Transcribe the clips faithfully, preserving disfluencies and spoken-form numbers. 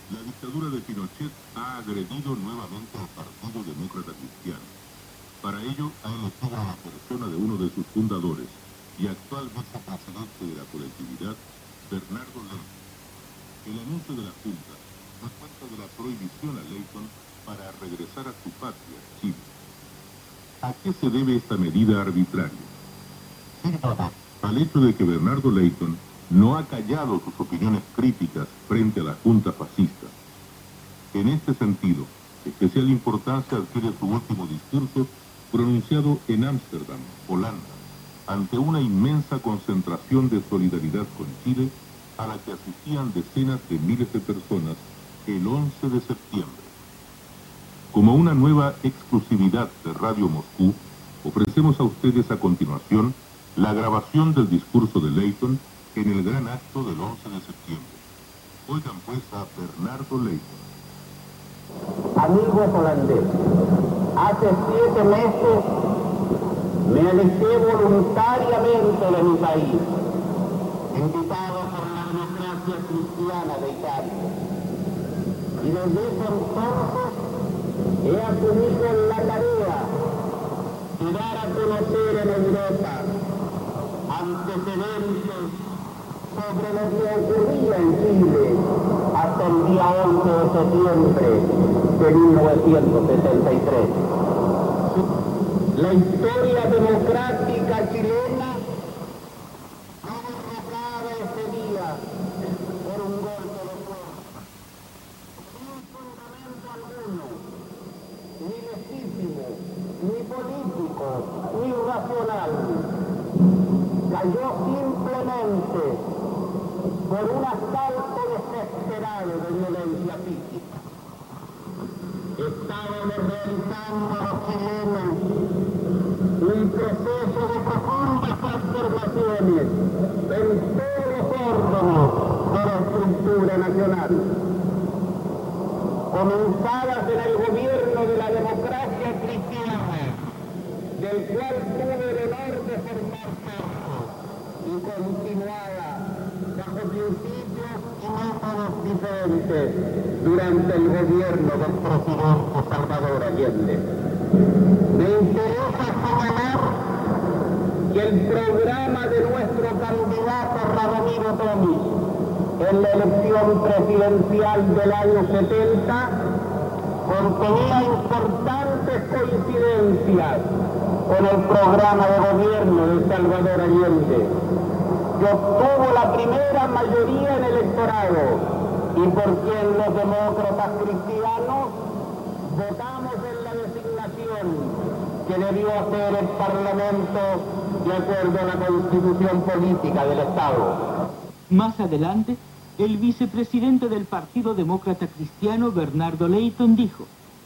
La dictadura de Pinochet ha agredido nuevamente al Partido Demócrata Cristiano. Para ello, ha elegido a la persona de uno de sus fundadores y actual vicepresidente de la colectividad, Bernardo Leyton. El anuncio de la Junta da cuenta de la prohibición a Leyton para regresar a su patria, Chile. ¿A qué se debe esta medida arbitraria? Al hecho de que Bernardo Leyton no ha callado sus opiniones críticas frente a la Junta fascista. En este sentido, especial importancia adquiere su último discurso pronunciado en Ámsterdam, Holanda, ante una inmensa concentración de solidaridad con Chile a la que asistían decenas de miles de personas el once de septiembre. Como una nueva exclusividad de Radio Moscú, ofrecemos a ustedes a continuación la grabación del discurso de Leyton en el gran acto del once de septiembre. Oigan pues a Bernardo Leyton. Amigos holandeses, hace siete meses me alejé voluntariamente de mi país, invitado por la democracia cristiana de Italia. Y desde ese entonces he asumido la tarea de dar a conocer en Europa antecedentes sobre lo que ocurría en Chile hasta el día once de septiembre de mil novecientos setenta y tres. La historia democrática chilena fue derrocada ese día por un golpe de fuerza, sin fundamento alguno, ni legítimo, ni político, ni racional. Cayó simplemente por un asalto desesperado de violencia física. Estábamos realizando los chilenos un proceso de profundas transformaciones en todos los órganos de la estructura nacional, comenzadas en el gobierno de la democracia cristiana, del cual tuve el honor de formar parte, y continuada bajo principios y métodos diferentes durante el gobierno del presidente Salvador Allende. Me interesa señalar que el programa de nuestro candidato Radomiro Tomic en la elección presidencial del año setenta contenía importantes coincidencias con el programa de gobierno de Salvador Allende, que obtuvo la primera mayoría en el electorado y por quien los demócratas cristianos votamos en la designación que debió hacer el Parlamento de acuerdo a la Constitución Política del Estado. Más adelante, el vicepresidente del Partido Demócrata Cristiano, Bernardo Leyton, dijo: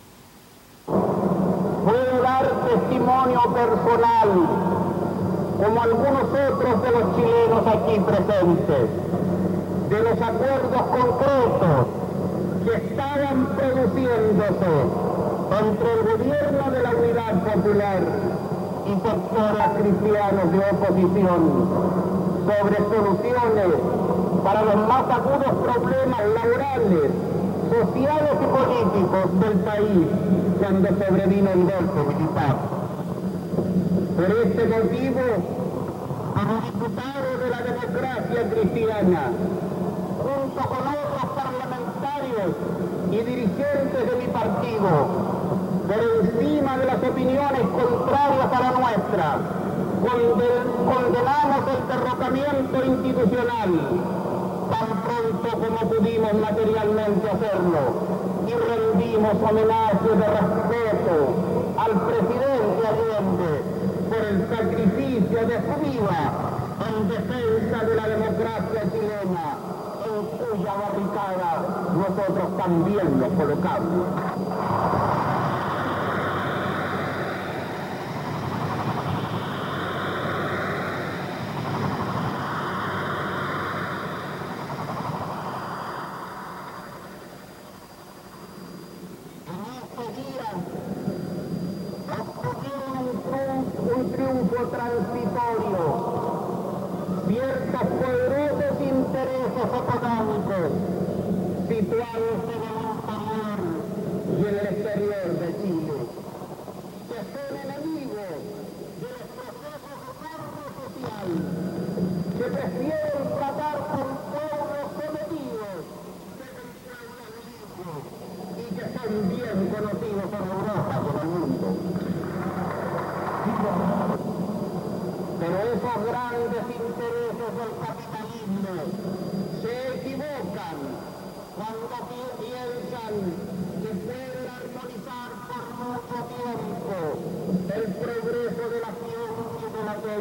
puedo dar testimonio personal, como algunos otros de los chilenos aquí presentes, de los acuerdos concretos que estaban produciéndose entre el gobierno de la Unidad Popular y sectores cristianos de oposición sobre soluciones para los más agudos problemas laborales, sociales y políticos del país cuando sobrevino el golpe militar. Por este motivo, como diputado de la democracia cristiana, junto con otros parlamentarios y dirigentes de mi partido, por encima de las opiniones contrarias a la nuestra, condenamos el derrocamiento institucional tan pronto como pudimos materialmente hacerlo y rendimos homenaje de respeto al presidente Allende por el sacrificio de su vida en defensa de la democracia chilena, en cuya barricada nosotros también nos colocamos. Transitorio, ciertos poderosos intereses económicos situados en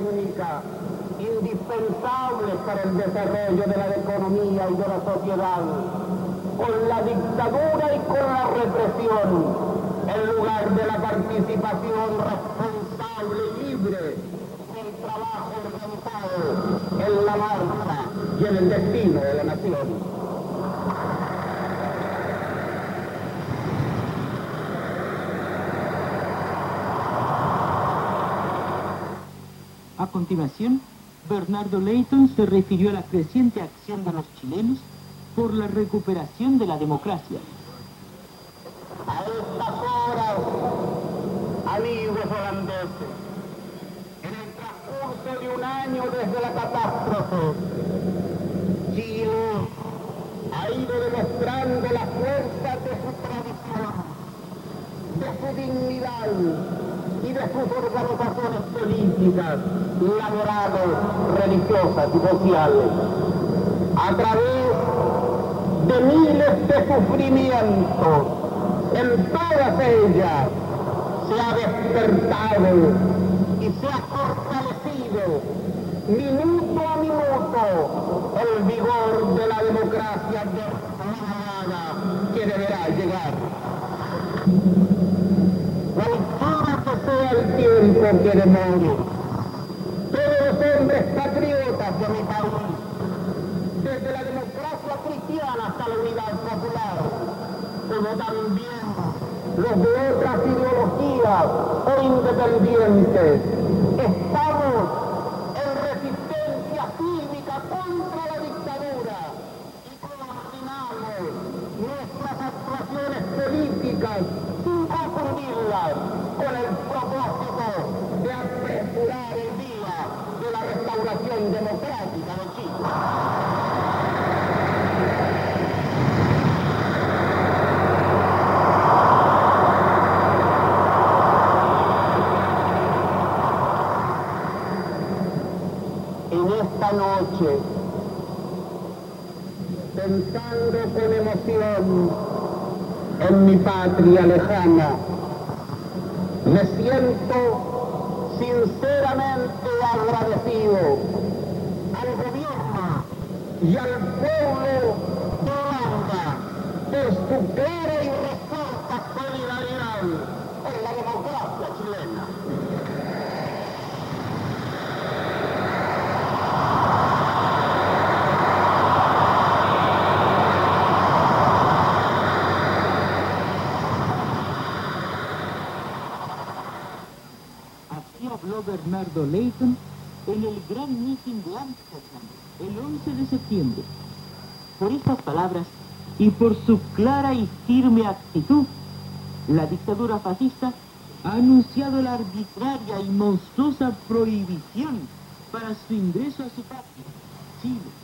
técnica indispensables para el desarrollo de la economía y de la sociedad, con la dictadura y con la represión, en lugar de la participación responsable y libre del trabajo organizado en la marcha y en el destino de la nación. A continuación, Bernardo Leyton se refirió a la creciente acción de los chilenos por la recuperación de la democracia. A estas horas, amigos holandeses, en el transcurso de un año desde la catástrofe, Chile ha ido demostrando la fuerza de su tradición, de su dignidad y de sus organizaciones políticas, laborales, religiosas y sociales. A través de miles de sufrimientos, en todas ellas se ha despertado y se ha fortalecido minuto a minuto el vigor de la democracia renovada que deberá llegar. Cualquiera que sea el tiempo que demore, todos los hombres patriotas de mi país, desde la democracia cristiana hasta la unidad popular, como también los de otras ideologías o independientes, estamos en resistencia cívica contra la dictadura y coordinamos nuestras actuaciones políticas sin confundirlas con el propósito de apresurar el día de la restauración democrática de Chile. Esta noche, pensando con emoción en mi patria lejana, me siento sinceramente agradecido al gobierno y al pueblo de Holanda por su clara y resuelta solidaridad con la democracia chilena. Habló Bernardo Leyton en el gran mitin de Ámsterdam el once de septiembre. Por estas palabras y por su clara y firme actitud, la dictadura fascista ha anunciado la arbitraria y monstruosa prohibición para su ingreso a su patria, Chile.